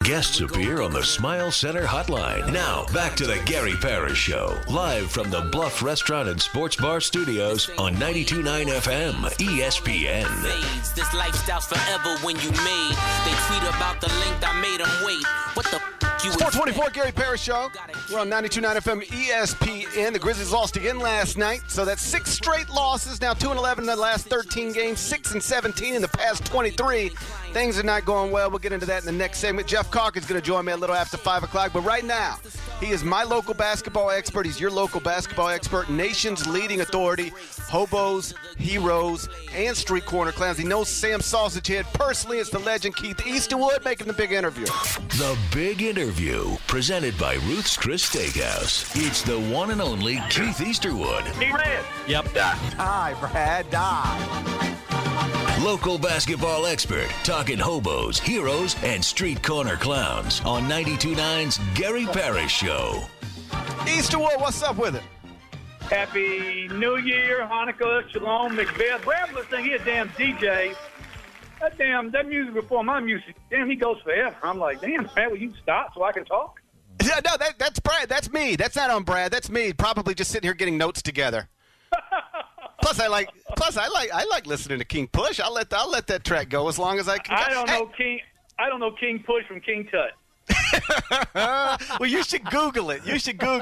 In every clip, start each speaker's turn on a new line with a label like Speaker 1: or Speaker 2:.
Speaker 1: Guests appear on the Smile Center hotline. Now, back to the Gary Parrish Show, live from the Bluff Restaurant and Sports Bar Studios on 92.9 FM ESPN.
Speaker 2: This lifestyle's forever when you made. They tweet about the length I made them wait. What the you
Speaker 3: Sport 24, Gary Parrish Show. We're on 92.9 FM ESPN. The Grizzlies lost again last night, so that's 6 straight losses. Now 2-11 in the last 13 games, 6-17 in the past 23. Things are not going well. We'll get into that in the next segment. Jeff Calkins going to join me a little after 5 o'clock, but right now, he is my local basketball expert. He's your local basketball expert, nation's leading authority, hobos, heroes, and street corner clowns. He knows Sam Sausagehead personally. It's the legend Keith Easterwood making the big interview.
Speaker 1: The Big Interview, presented by Ruth's Chris Steakhouse. It's the one and only Keith Easterwood.
Speaker 4: He ran.
Speaker 5: Yep.
Speaker 3: Die, Brad, die.
Speaker 1: Local basketball expert, talking hobos, heroes, and street corner clowns on 92.9's Gary Parrish Show.
Speaker 3: Easterwood, what's up with it?
Speaker 4: Happy New Year, Hanukkah, Shalom, Macbeth. Brad was saying he a damn DJ. That music before my music. Damn, he goes forever. I'm like, damn, Brad, will you stop so I can talk?
Speaker 3: Yeah, no, that's Brad. That's me. That's not on Brad. That's me. Probably just sitting here getting notes together. Plus, I like listening to King Push. I'll let that track go as long as I can.
Speaker 4: I don't know King Push from King Tut.
Speaker 3: Well, you should Google it.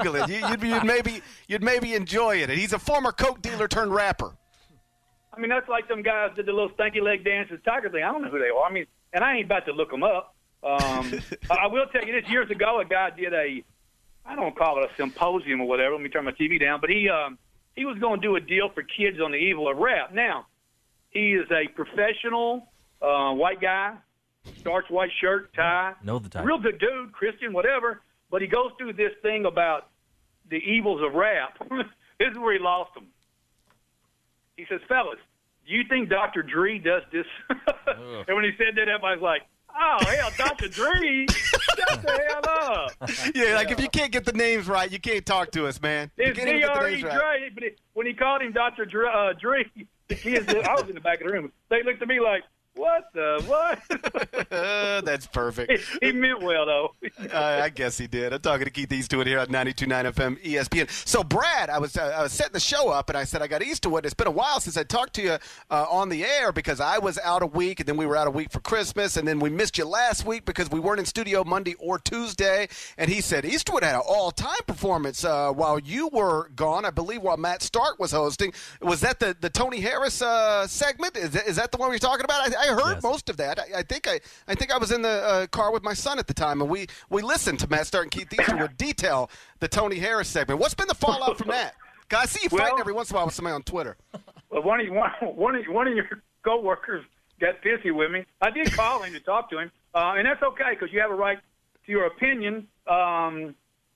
Speaker 3: You'd maybe enjoy it. He's a former coke dealer turned rapper.
Speaker 4: I mean, that's like some guys did the little stanky leg dances, tiger thing. I don't know who they are. I mean, and I ain't about to look them up. I will tell you this: years ago, a guy did I don't call it a symposium or whatever. Let me turn my TV down. But he was going to do a deal for kids on the evil of rap. Now, he is a professional white guy, starch white shirt, tie.
Speaker 5: Know the type.
Speaker 4: Real good dude, Christian, whatever. But he goes through this thing about the evils of rap. This is where he lost them. He says, fellas, do you think Dr. Dre does this? And when he said that, everybody's like, oh, hell, Dr. Dre, shut the hell up.
Speaker 3: Yeah, like if you can't get the names right, you can't talk to us, man.
Speaker 4: It's D.R.E. Dre, but when he called him Dr. Dre, the kids, I was in the back of the room, they looked at me like, what the what?
Speaker 3: That's perfect.
Speaker 4: He meant well, though.
Speaker 3: I guess he did. I'm talking to Keith Easterwood here on 92.9 FM ESPN. So, Brad, I was setting the show up, and I said I got Easterwood. It's been a while since I talked to you on the air because I was out a week, and then we were out a week for Christmas, and then we missed you last week because we weren't in studio Monday or Tuesday. And he said Easterwood had an all-time performance while you were gone, I believe, while Matt Stark was hosting. Was that the Tony Harris segment? Is that the one we're talking about? I heard most of that. I think I was in the car with my son at the time, and we listened to Matt Stark and Keith Easterwood detail the Tony Harris segment. What's been the fallout from that? Because I see you fighting every once in a while with somebody on Twitter.
Speaker 4: Well, one of your coworkers got pissy with me. I did call him to talk to him, and that's okay because you have a right to your opinion. And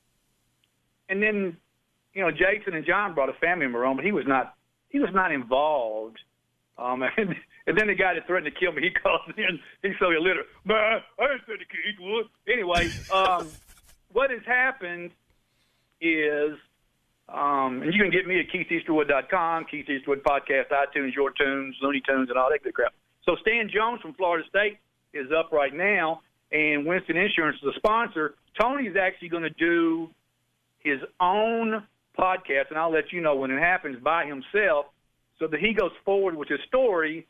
Speaker 4: then, Jason and John brought a family member on, but he was not involved. And then the guy that threatened to kill me, he calls in. He's so illiterate. Man, I didn't say the Keith would. Anyway, what has happened is, and you can get me at KeithEasterwood.com, Keith Easterwood Podcast, iTunes, Your Tunes, Looney Tunes, and all that good crap. So Stan Jones from Florida State is up right now, and Winston Insurance is a sponsor. Tony is actually going to do his own podcast, and I'll let you know when it happens, by himself, so that he goes forward with his story.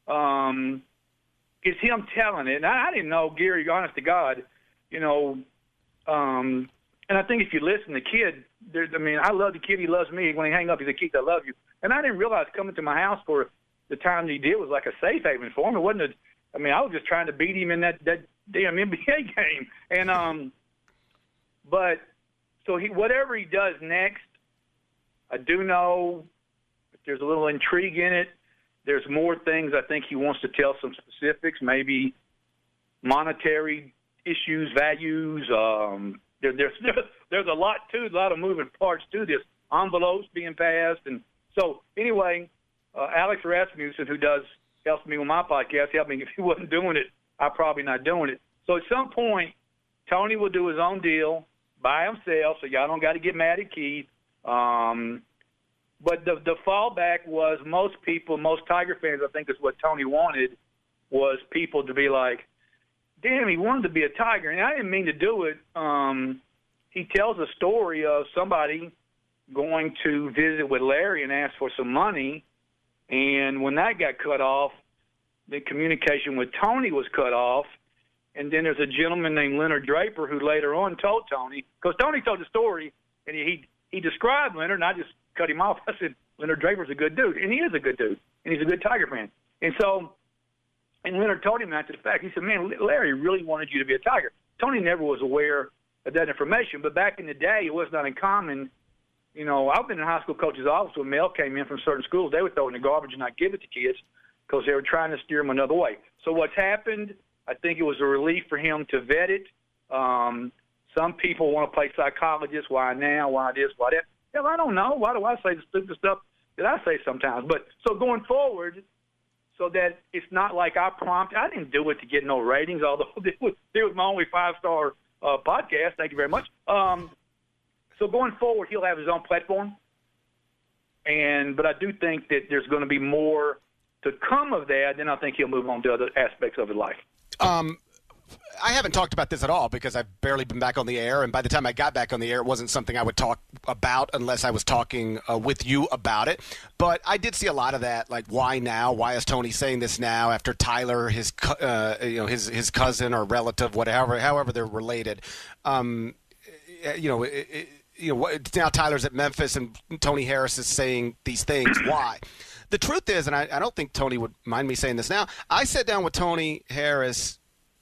Speaker 4: It's him telling it. And I didn't know, Gary, honest to God, and I think if you listen to the kid, I love the kid. He loves me. When he hang up, he's like, Keith, I love you. And I didn't realize coming to my house for the time that he did was like a safe haven for him. It wasn't I was just trying to beat him in that damn NBA game. And, but, so whatever he does next, I do know there's a little intrigue in it. There's more things I think he wants to tell, some specifics, maybe monetary issues, values. There's a lot of moving parts to this. Envelopes being passed. And so anyway, Alex Rasmussen, who helps me with my podcast, helped me. If he wasn't doing it, I'm probably not doing it. So at some point, Tony will do his own deal by himself, so y'all don't got to get mad at Keith. But the fallback was most Tiger fans, I think is what Tony wanted, was people to be like, damn, he wanted to be a Tiger, and I didn't mean to do it. He tells a story of somebody going to visit with Larry and ask for some money, and when that got cut off, the communication with Tony was cut off, and then there's a gentleman named Leonard Draper who later on told Tony, because Tony told the story, and he described Leonard, and I just cut him off. I said, Leonard Draper's a good dude, and he is a good dude, and he's a good Tiger fan. And Leonard told him after the fact, he said, man, Larry really wanted you to be a Tiger. Tony never was aware of that information, but back in the day, it was not uncommon. You know, I've been in a high school coach's office when mail came in from certain schools. They would throw it in the garbage and not give it to kids because they were trying to steer them another way. So what's happened, I think it was a relief for him to vet it. Some people want to play psychologist. Why now? Why this? Why that? Hell, I don't know. Why do I say the stupid stuff that I say sometimes? But so going forward, so that it's not like I didn't do it to get no ratings, although it was my only 5-star podcast. Thank you very much. So going forward, he'll have his own platform. But I do think that there's going to be more to come of that. Then I think he'll move on to other aspects of his life.
Speaker 3: I haven't talked about this at all because I've barely been back on the air, and by the time I got back on the air, it wasn't something I would talk about unless I was talking with you about it. But I did see a lot of that, like why now? Why is Tony saying this now after Tyler, his cousin or relative, whatever, however they're related? Now Tyler's at Memphis and Tony Harris is saying these things. Why? The truth is, and I don't think Tony would mind me saying this now, I sat down with Tony Harris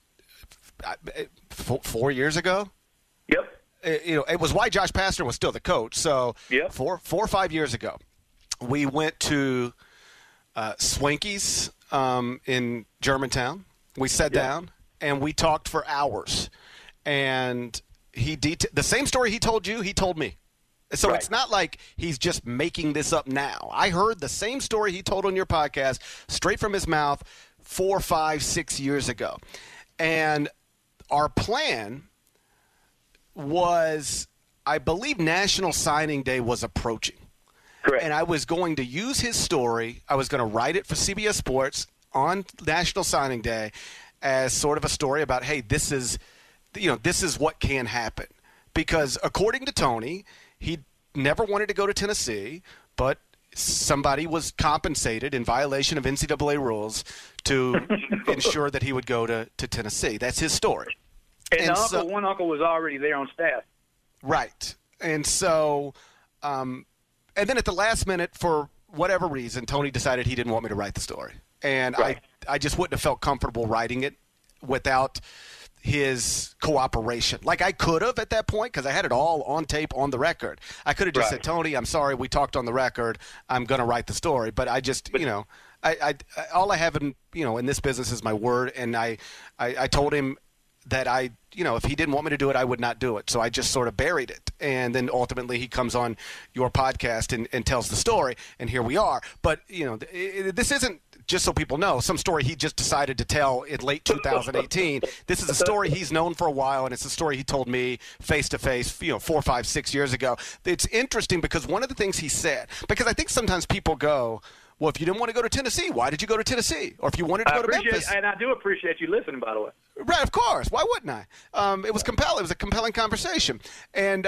Speaker 3: 4 years ago.
Speaker 4: Yep.
Speaker 3: It was why Josh Pastner was still the coach. So
Speaker 4: yep.
Speaker 3: 4 or 5 years ago, we went to Swanky's in Germantown. We sat down and we talked for hours. And the same story he told you, he told me. So It's not like he's just making this up now. I heard the same story he told on your podcast straight from his mouth 4, 5, 6 years ago. And our plan was, I believe National Signing Day was approaching.
Speaker 4: Correct.
Speaker 3: And I was going to use his story. I was going to write it for CBS Sports on National Signing Day as sort of a story about, hey, this is what can happen. Because according to Tony, he never wanted to go to Tennessee, but somebody was compensated in violation of NCAA rules to ensure that he would go to Tennessee. That's his story.
Speaker 4: And one uncle was already there on staff.
Speaker 3: Right. And so and then at the last minute, for whatever reason, Tony decided he didn't want me to write the story. And
Speaker 4: right.
Speaker 3: I just wouldn't have felt comfortable writing it without his cooperation. Like I could have at that point because I had it all on tape on the record. I could have just said, Tony, I'm sorry, we talked on the record. I'm going to write the story. But I just, I all I have in this business is my word. And I told him that if he didn't want me to do it, I would not do it. So I just sort of buried it. And then ultimately he comes on your podcast and tells the story. And here we are. But, this isn't, just so people know, some story he just decided to tell in late 2018. This is a story he's known for a while, and it's a story he told me face-to-face, 4, 5, 6 years ago. It's interesting because one of the things he said, because I think sometimes people go, well, if you didn't want to go to Tennessee, why did you go to Tennessee? Or if you wanted to go to Memphis.
Speaker 4: And I do appreciate you listening, by the way.
Speaker 3: Right, of course. Why wouldn't I? It was compelling. It was a compelling conversation. And,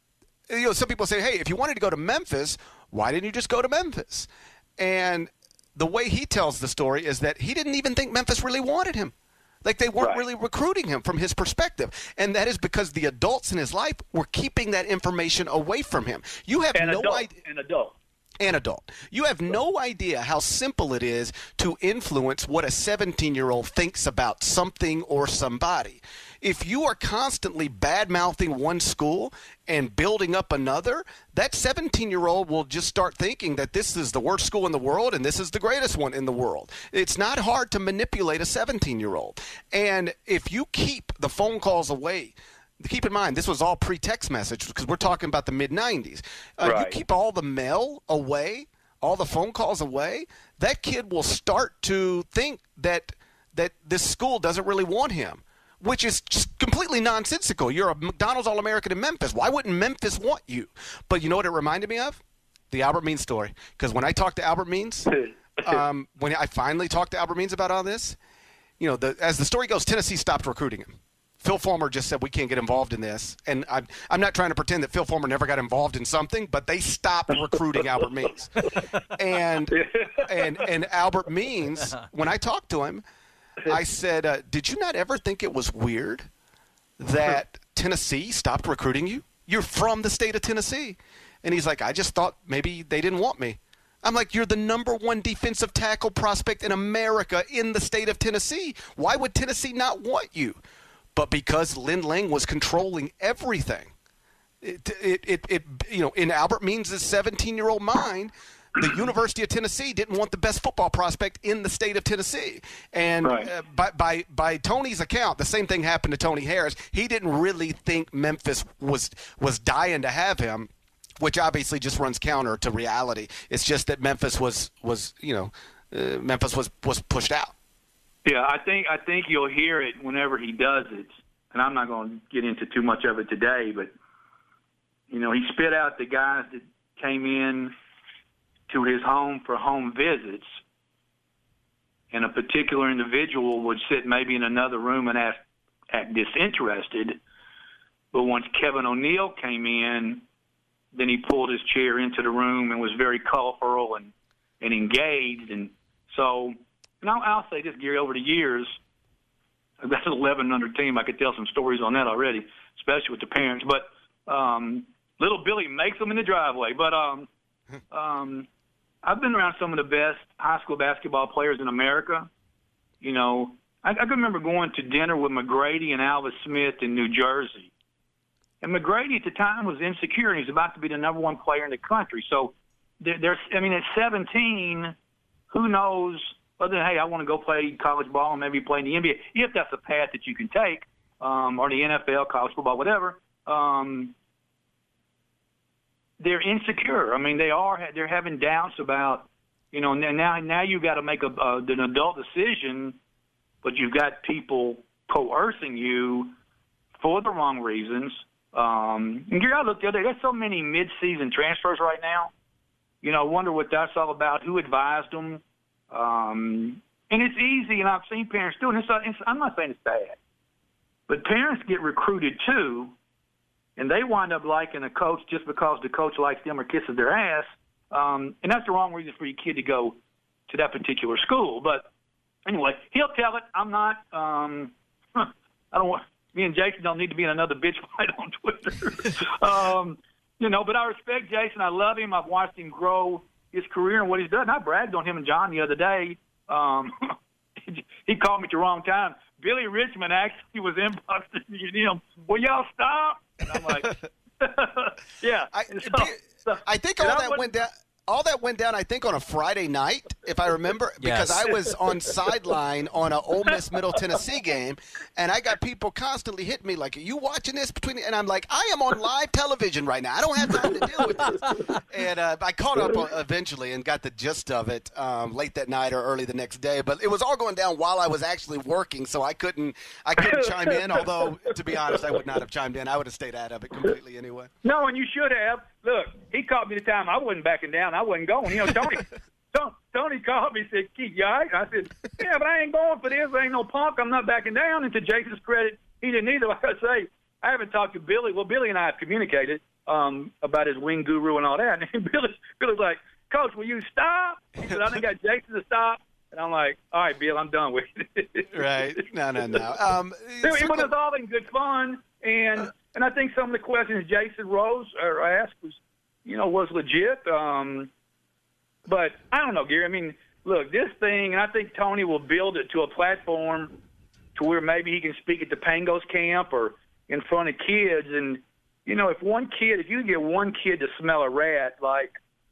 Speaker 3: some people say, hey, if you wanted to go to Memphis, why didn't you just go to Memphis? And the way he tells the story is that he didn't even think Memphis really wanted him. Like they weren't really recruiting him from his perspective. And that is because the adults in his life were keeping that information away from him. You have no idea. An adult. You have no idea how simple it is to influence what a 17-year-old thinks about something or somebody. If you are constantly bad-mouthing one school and building up another, that 17-year-old will just start thinking that this is the worst school in the world and this is the greatest one in the world. It's not hard to manipulate a 17-year-old. And if you keep the phone calls away, keep in mind, this was all pre-text message because we're talking about the mid-'90s. You keep all the mail away, all the phone calls away, that kid will start to think that this school doesn't really want him, which is just completely nonsensical. You're a McDonald's All-American in Memphis. Why wouldn't Memphis want you? But you know what it reminded me of? The Albert Means story. Because when I talked to Albert Means, when I finally talked to Albert Means about all this, as the story goes, Tennessee stopped recruiting him. Phil Fulmer just said we can't get involved in this, and I'm not trying to pretend that Phil Fulmer never got involved in something, but they stopped recruiting Albert Means, and Albert Means. When I talked to him, I said, "Did you not ever think it was weird that Tennessee stopped recruiting you? You're from the state of Tennessee," and he's like, "I just thought maybe they didn't want me." I'm like, "You're the number one defensive tackle prospect in America in the state of Tennessee. Why would Tennessee not want you?" But because Lin Lang was controlling everything, in Albert Means' 17-year-old mind, the University of Tennessee didn't want the best football prospect in the state of Tennessee. And by Tony's account, the same thing happened to Tony Harris. He didn't really think Memphis was dying to have him, which obviously just runs counter to reality. It's just that Memphis was pushed out.
Speaker 4: Yeah, I think you'll hear it whenever he does it, and I'm not going to get into too much of it today, but, he spit out the guys that came in to his home for home visits, and a particular individual would sit maybe in another room and act disinterested, but once Kevin O'Neal came in, then he pulled his chair into the room and was very colorful and engaged, and so – and I'll say this, Gary, over the years, that's an 11-under team. I could tell some stories on that already, especially with the parents. But little Billy makes them in the driveway. But I've been around some of the best high school basketball players in America. I can remember going to dinner with McGrady and Alvis Smith in New Jersey. And McGrady at the time was insecure, and he's about to be the number one player in the country. So, at 17, who knows – other than, hey, I want to go play college ball and maybe play in the NBA, if that's a path that you can take, or the NFL, college football, whatever, they're insecure. I mean, they're having doubts about, now you've got to make an adult decision, but you've got people coercing you for the wrong reasons. And Gary, I looked the other day, there's so many mid-season transfers right now. I wonder what that's all about, who advised them. And it's easy, and I've seen parents do it. I'm not saying it's bad, but parents get recruited too, and they wind up liking a coach just because the coach likes them or kisses their ass. And that's the wrong reason for your kid to go to that particular school. But anyway, he'll tell it. I'm not. I don't want. Me and Jason don't need to be in another bitch fight on Twitter. But I respect Jason. I love him. I've watched him grow his career and what he's done. I bragged on him and John the other day. He called me at the wrong time. Billy Richmond actually was inboxing him. Will y'all stop? And I'm like, yeah.
Speaker 3: I think all that went down. All that went down, I think, on a Friday night, if I remember, because I was on sideline on an Ole Miss Middle Tennessee game, and I got people constantly hitting me like, "Are you watching this?" And I'm like, "I am on live television right now. I don't have time to deal with this." And I caught up eventually and got the gist of it late that night or early the next day. But it was all going down while I was actually working, so I couldn't chime in. Although, to be honest, I would not have chimed in. I would have stayed out of it completely anyway.
Speaker 4: No, and you should have. Look, he caught me the time I wasn't backing down. I wasn't going. Tony called me and said, "Keith, you all right?" I said, "Yeah, but I ain't going for this. I ain't no punk. I'm not backing down." And to Jason's credit, he didn't either. Like I say, I haven't talked to Billy. Well, Billy and I have communicated about his wing guru and all that. And Billy's like, "Coach, will you stop?" He said, "I done got Jason to stop." And I'm like, "All right, Bill, I'm done with it."
Speaker 3: Right. No.
Speaker 4: It was all in good fun. And I think some of the questions Jason asked was legit. But I don't know, Gary. I mean, look, this thing, and I think Tony will build it to a platform to where maybe he can speak at the Pangos camp or in front of kids. And, if you get one kid to smell a rat like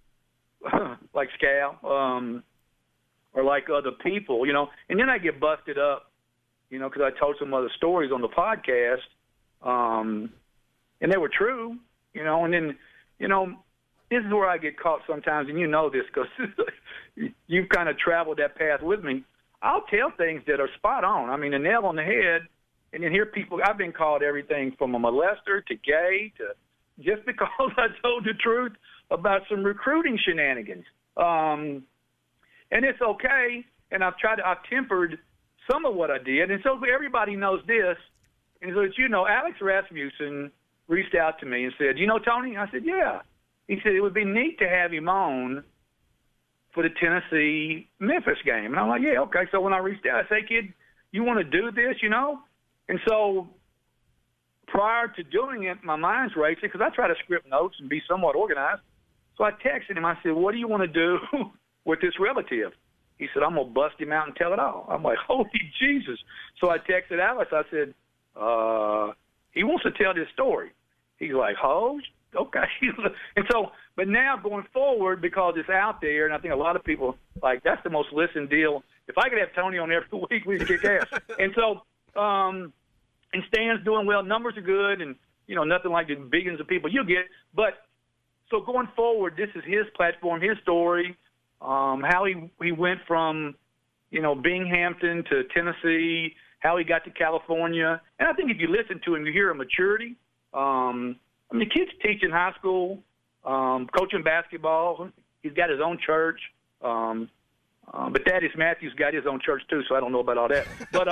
Speaker 4: Scal, or like other people, and then I get busted up, because I told some other stories on the podcast, and they were true, and then, this is where I get caught sometimes, and this because you've kind of traveled that path with me. I'll tell things that are spot on. I mean, a nail on the head, and then hear people. I've been called everything from a molester to gay to just because I told the truth about some recruiting shenanigans. And it's okay, and I've tempered some of what I did. And so everybody knows this. And so, Alex Rasmussen reached out to me and said, Tony? I said, yeah. He said, it would be neat to have him on for the Tennessee-Memphis game. And I'm like, yeah, okay. So when I reached out, I said, kid, you want to do this, And so prior to doing it, my mind's racing because I try to script notes and be somewhat organized. So I texted him. I said, what do you want to do with this relative? He said, I'm going to bust him out and tell it all. I'm like, holy Jesus. So I texted Alex. I said, he wants to tell this story. He's like, oh, okay. And so, but now going forward, because it's out there, and I think a lot of people, that's the most listened deal. If I could have Tony on every week, we'd kick ass. And so, and Stan's doing well. Numbers are good, and, nothing like the billions of people you get. But so going forward, this is his platform, his story, how he went from, Binghamton to Tennessee, how he got to California. And I think if you listen to him, you hear a maturity. The kid's teaching high school, coaching basketball. He's got his own church. But Thaddeus Matthews got his own church too, so I don't know about all that. But,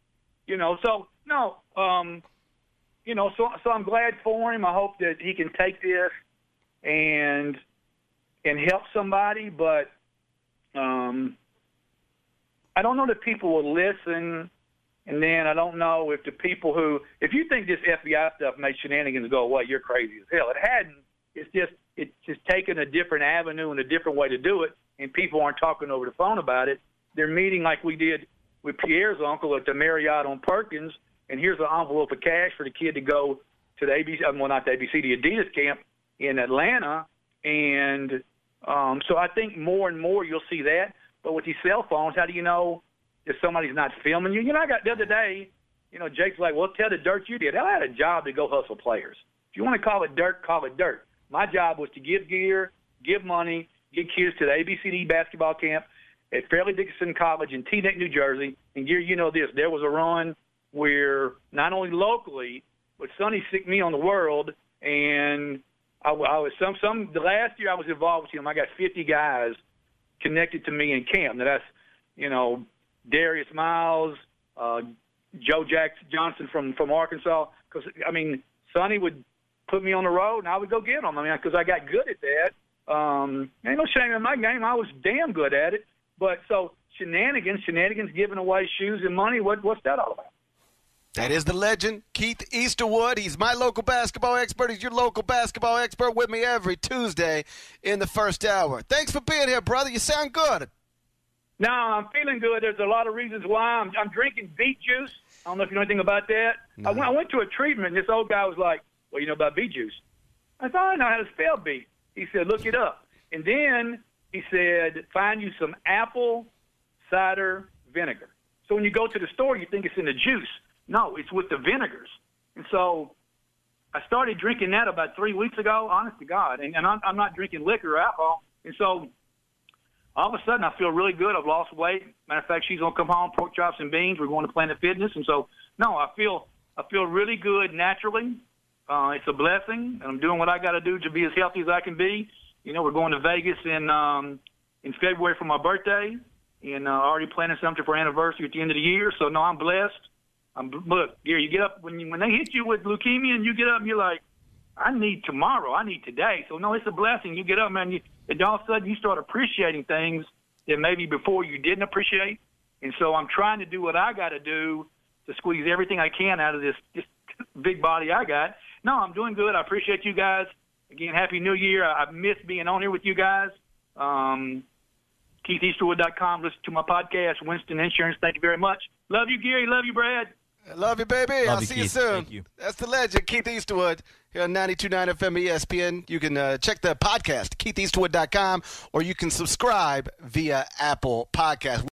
Speaker 4: so I'm glad for him. I hope that he can take this and help somebody, but I don't know that people will listen. And then I don't know if the people if you think this FBI stuff made shenanigans go away, you're crazy as hell. It hadn't. It's just taken a different avenue and a different way to do it, and people aren't talking over the phone about it. They're meeting like we did with Pierre's uncle at the Marriott on Perkins, and here's an envelope of cash for the kid to go to the the Adidas camp in Atlanta. And so I think more and more you'll see that. But with these cell phones, how do you know if somebody's not filming you? I got the other day, Jake's like, well, tell the dirt you did. I had a job to go hustle players. If you want to call it dirt, call it dirt. My job was to give gear, give money, get kids to the ABCD basketball camp at Fairleigh Dickinson College in Teaneck, New Jersey. And Gear, this, there was a run where not only locally, but Sonny sicked me on the world. And I was the last year I was involved with him, I got 50 guys connected to me in camp. Now that's, Darius Miles, Joe Johnson from Arkansas. Because, Sonny would put me on the road, and I would go get them. Because I got good at that. Ain't no shame in my game. I was damn good at it. But so shenanigans giving away shoes and money, what's that all about?
Speaker 3: That is the legend, Keith Easterwood. He's my local basketball expert. He's your local basketball expert with me every Tuesday in the first hour. Thanks for being here, brother. You sound good.
Speaker 4: No, I'm feeling good. There's a lot of reasons why. I'm drinking beet juice. I don't know if you know anything about that. No. I went to a treatment, and this old guy was like, well, you know about beet juice? I thought I know how to spell beet. He said, look it up. And then he said, find you some apple cider vinegar. So when you go to the store, you think it's in the juice. No, it's with the vinegars. And so I started drinking that about 3 weeks ago, honest to God. And I'm not drinking liquor or alcohol. And so all of a sudden I feel really good. I've lost weight. Matter of fact, she's going to come home, pork chops and beans. We're going to Planet Fitness. And so, no, I feel really good naturally. It's a blessing. And I'm doing what I got to do to be as healthy as I can be. We're going to Vegas in February for my birthday. And already planning something for anniversary at the end of the year. So, no, I'm blessed. Look, you get up when they hit you with leukemia and you get up and you're like, I need tomorrow. I need today. So, no, it's a blessing. You get up, man, and all of a sudden you start appreciating things that maybe before you didn't appreciate. And so I'm trying to do what I got to do to squeeze everything I can out of this big body I got. No, I'm doing good. I appreciate you guys. Again, Happy New Year. I miss being on here with you guys. KeithEasterwood.com. Listen to my podcast, Winston Insurance. Thank you very much. Love you, Gary. Love you, Brad.
Speaker 3: Love you, baby. I'll see you soon.
Speaker 5: Thank you.
Speaker 3: That's the legend, Keith Easterwood, here on 92.9 FM ESPN. You can check the podcast, KeithEasterwood.com, or you can subscribe via Apple Podcast.